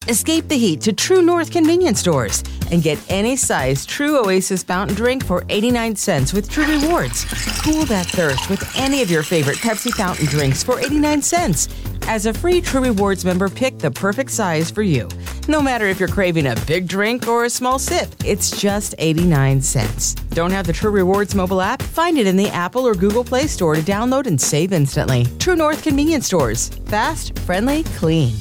Escape the heat to True North convenience stores and get any size True Oasis fountain drink for 89 cents with True Rewards. Cool that thirst with any of your favorite Pepsi fountain drinks for 89 cents. As a free True Rewards member, pick the perfect size for you. No matter if you're craving a big drink or a small sip, it's just 89 cents. Don't have the True Rewards mobile app? Find it in the Apple or Google Play Store to download and save instantly. True North convenience stores. Fast, friendly, clean.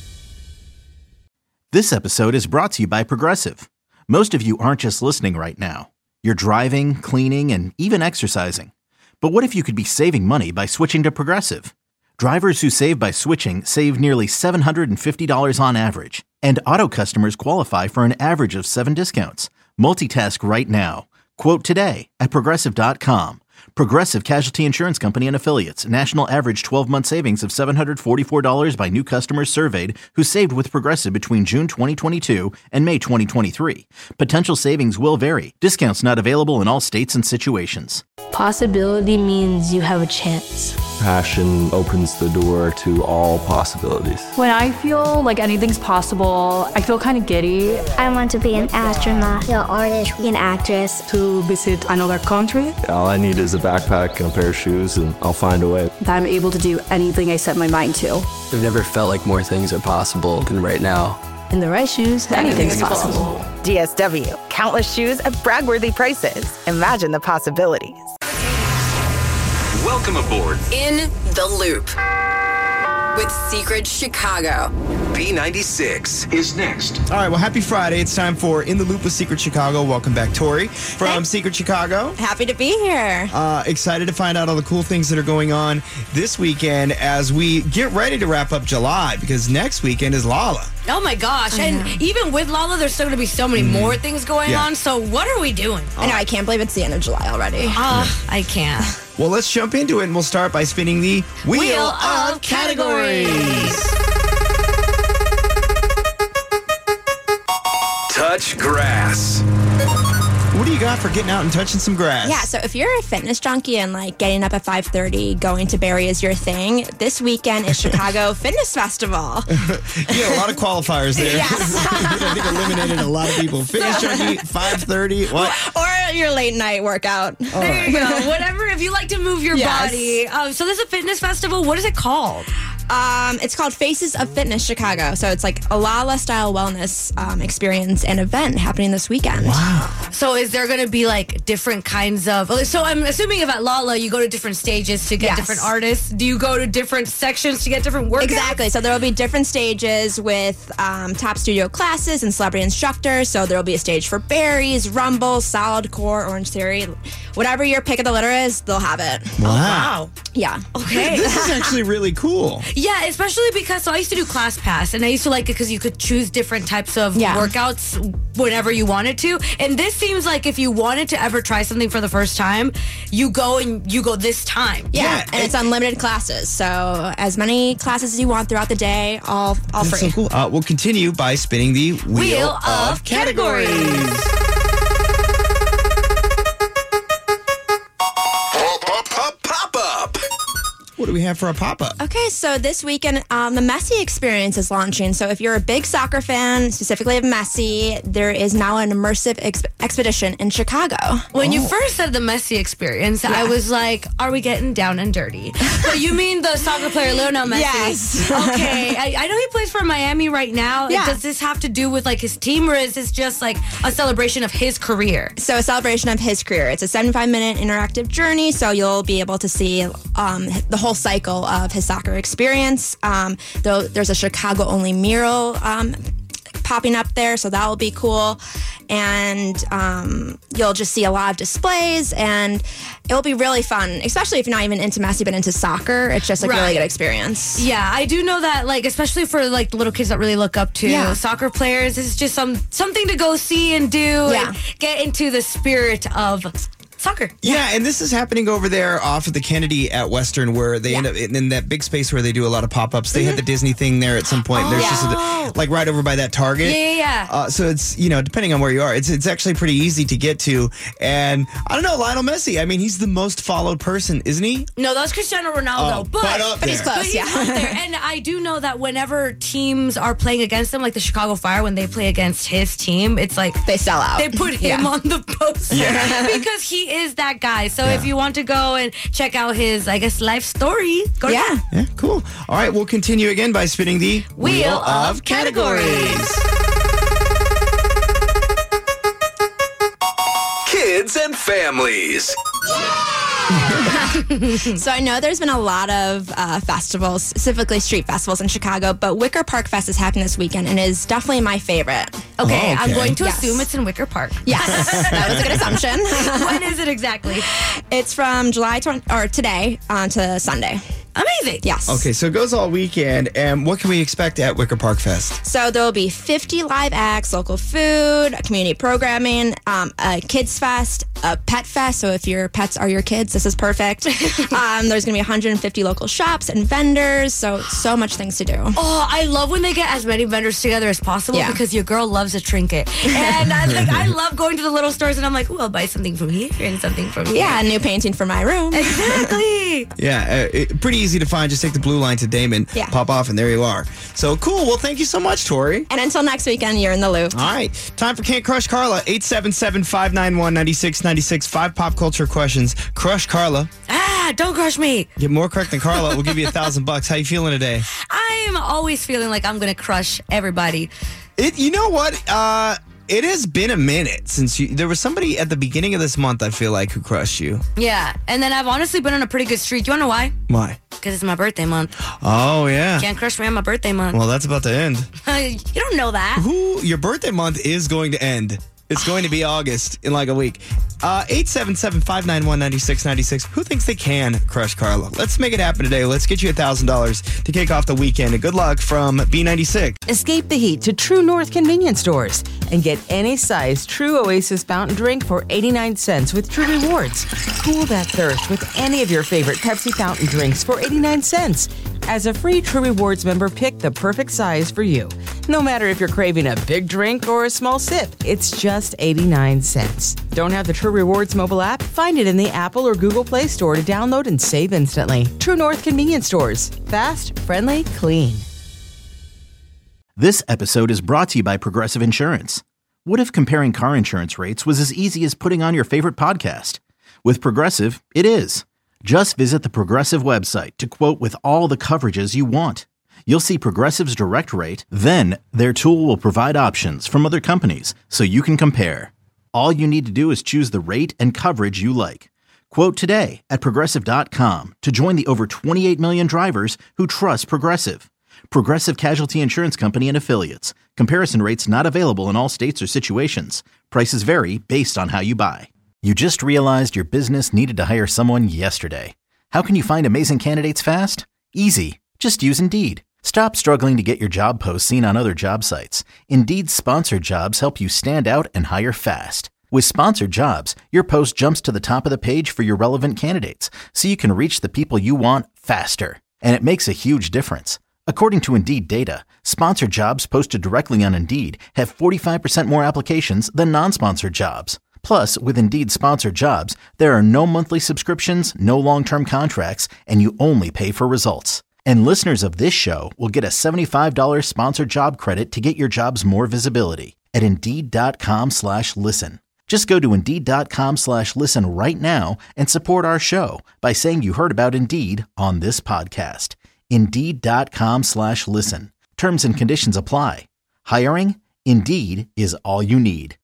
This episode is brought to you by Progressive. Most of you aren't just listening right now. You're driving, cleaning, and even exercising. But what if you could be saving money by switching to Progressive? Drivers who save by switching save nearly $750 on average. And auto customers qualify for an average of 7 discounts. Multitask right now. Quote today at Progressive.com. Progressive Casualty Insurance Company and Affiliates. National average 12-month savings of $744 by new customers surveyed who saved with Progressive between June 2022 and May 2023. Potential savings will vary. Discounts not available in all states and situations. Possibility means you have a chance. Passion opens the door to all possibilities. When I feel like anything's possible, I feel kind of giddy. I want to be an astronaut, an artist, an actress. To visit another country. All I need is a backpack and a pair of shoes, and I'll find a way. That I'm able to do anything I set my mind to. I've never felt like more things are possible than right now. In the right shoes, anything's possible. DSW, countless shoes at brag-worthy prices. Imagine the possibilities. Welcome aboard In the Loop with Secret Chicago. B96 is next. All right, well, happy Friday. It's time for In the Loop with Secret Chicago. Welcome back, Tori from Secret Chicago. Happy to be here. Excited to find out all the cool things that are going on this weekend as we get ready to wrap up July, because next weekend is Lolla. Oh my gosh. And even with Lolla, there's still going to be so many more things going on. So what are we doing? I know, I can't believe it's the end of July already. I can't. Well, let's jump into it, and we'll start by spinning the Wheel of Categories. Touch grass. What do you got for getting out and touching some grass? Yeah, so if you're a fitness junkie and like getting up at 5:30, going to Barrie is your thing, this weekend is Chicago Fitness Festival. Yeah, a lot of qualifiers there. Yes. I think eliminated a lot of people. Fitness junkie, 5:30, what? Or your late night workout. There you go. Whatever, if you like to move your body. So there's a fitness festival. What is it called? It's called Faces of Fitness Chicago. So it's like a Lolla style wellness experience and event happening this weekend. Wow. So is there going to be like different kinds of... So I'm assuming if at Lolla you go to different stages to get different artists. Do you go to different sections to get different workouts? Exactly. So there will be different stages with top studio classes and celebrity instructors. So there will be a stage for berries, rumble, solid core, Orange Theory. Whatever your pick of the litter is, they'll have it. Wow. Yeah. Okay. This is actually really cool. Yeah, especially because so I used to do ClassPass, and I used to like it because you could choose different types of workouts whenever you wanted to. And this seems like if you wanted to ever try something for the first time, you go this time. Yeah, and it's unlimited classes. So as many classes as you want throughout the day, all That's free. so cool. We'll continue by spinning the Wheel of Categories. What do we have for a pop-up? Okay, so this weekend, the Messi Experience is launching. So if you're a big soccer fan, specifically of Messi, there is now an immersive expedition in Chicago. When you first said the Messi Experience, I was like, are we getting down and dirty? But you mean the soccer player Lionel Messi? Yes. Okay, I know he plays for Miami right now. Yeah. Does this have to do with like his team, or is this just like a celebration of his career? So a celebration of his career. It's a 75-minute interactive journey, so you'll be able to see the whole cycle of his soccer experience. There's a Chicago-only mural popping up there, so that will be cool. And you'll just see a lot of displays, and it'll be really fun, especially if you're not even into Messi but into soccer. It's just like a really good experience. Yeah, I do know that, like, especially for like the little kids that really look up to soccer players, it's just something to go see and do and get into the spirit of soccer. Yeah, and this is happening over there off of the Kennedy at Western, where they end up in that big space where they do a lot of pop-ups. They had the Disney thing there at some point. There's just like right over by that Target. Yeah. So it's, you know, depending on where you are, it's actually pretty easy to get to. And I don't know, Lionel Messi, I mean, he's the most followed person, isn't he? No, that's Cristiano Ronaldo. But he's close, But he's up there. And I do know that whenever teams are playing against him, like the Chicago Fire, when they play against his team, it's like they sell out. They put him on the poster because he is that guy. So if you want to go and check out his, I guess, life story, go Yeah, cool. All right, we'll continue again by spinning the Wheel of Categories. Kids and families. So I know there's been a lot of festivals, specifically street festivals in Chicago, but Wicker Park Fest is happening this weekend and is definitely my favorite. Okay, I'm going to assume it's in Wicker Park. Yes, that was a good assumption. When is it exactly? It's from July 20, or today on to Sunday. Amazing. Yes. Okay, so it goes all weekend, and what can we expect at Wicker Park Fest? So there will be 50 live acts, local food, community programming, a kids fest, a pet fest. So if your pets are your kids, this is perfect. There's going to be 150 local shops and vendors. So much things to do. Oh, I love when they get as many vendors together as possible because your girl loves a trinket. And I love going to the little stores and I'm like, I'll buy something from here and something from here. Yeah, a new painting for my room. Exactly. Yeah, pretty easy to find. Just take the blue line to Damon, pop off, and there you are. So cool. Well, thank you so much, Tori. And until next weekend, you're in the loop. All right. Time for Can't Crush Carla. 877-591-9696. 5 pop culture questions. Crush Carla. Don't crush me. Get more correct than Carla. We'll give you $1,000. How you feeling today? I'm always feeling like I'm going to crush everybody. You know what? It has been a minute since there was somebody at the beginning of this month, I feel like, who crushed you. Yeah, and then I've honestly been on a pretty good streak. You want to know why? Why? Because it's my birthday month. Oh, yeah. Can't crush me on my birthday month. Well, that's about to end. You don't know that. Your birthday month is going to end. It's going to be August in like a week. 877-591-9696. Who thinks they can crush Carla? Let's make it happen today. Let's get you $1,000 to kick off the weekend. And good luck from B96. Escape the heat to True North convenience stores and get any size True Oasis fountain drink for 89 cents with True Rewards. Cool that thirst with any of your favorite Pepsi fountain drinks for 89 cents. As a free True Rewards member, pick the perfect size for you. No matter if you're craving a big drink or a small sip, it's just 89 cents. Don't have the True Rewards mobile app? Find it in the Apple or Google Play Store to download and save instantly. True North convenience stores. Fast, friendly, clean. This episode is brought to you by Progressive Insurance. What if comparing car insurance rates was as easy as putting on your favorite podcast? With Progressive, it is. Just visit the Progressive website to quote with all the coverages you want. You'll see Progressive's direct rate, then their tool will provide options from other companies so you can compare. All you need to do is choose the rate and coverage you like. Quote today at Progressive.com to join the over 28 million drivers who trust Progressive. Progressive Casualty Insurance Company and Affiliates. Comparison rates not available in all states or situations. Prices vary based on how you buy. You just realized your business needed to hire someone yesterday. How can you find amazing candidates fast? Easy. Just use Indeed. Stop struggling to get your job posts seen on other job sites. Indeed's sponsored jobs help you stand out and hire fast. With sponsored jobs, your post jumps to the top of the page for your relevant candidates, so you can reach the people you want faster. And it makes a huge difference. According to Indeed data, sponsored jobs posted directly on Indeed have 45% more applications than non-sponsored jobs. Plus, with Indeed sponsored jobs, there are no monthly subscriptions, no long-term contracts, and you only pay for results. And listeners of this show will get a $75 sponsored job credit to get your jobs more visibility at Indeed.com/listen. Just go to Indeed.com/listen right now and support our show by saying you heard about Indeed on this podcast. Indeed.com/listen. Terms and conditions apply. Hiring? Indeed is all you need.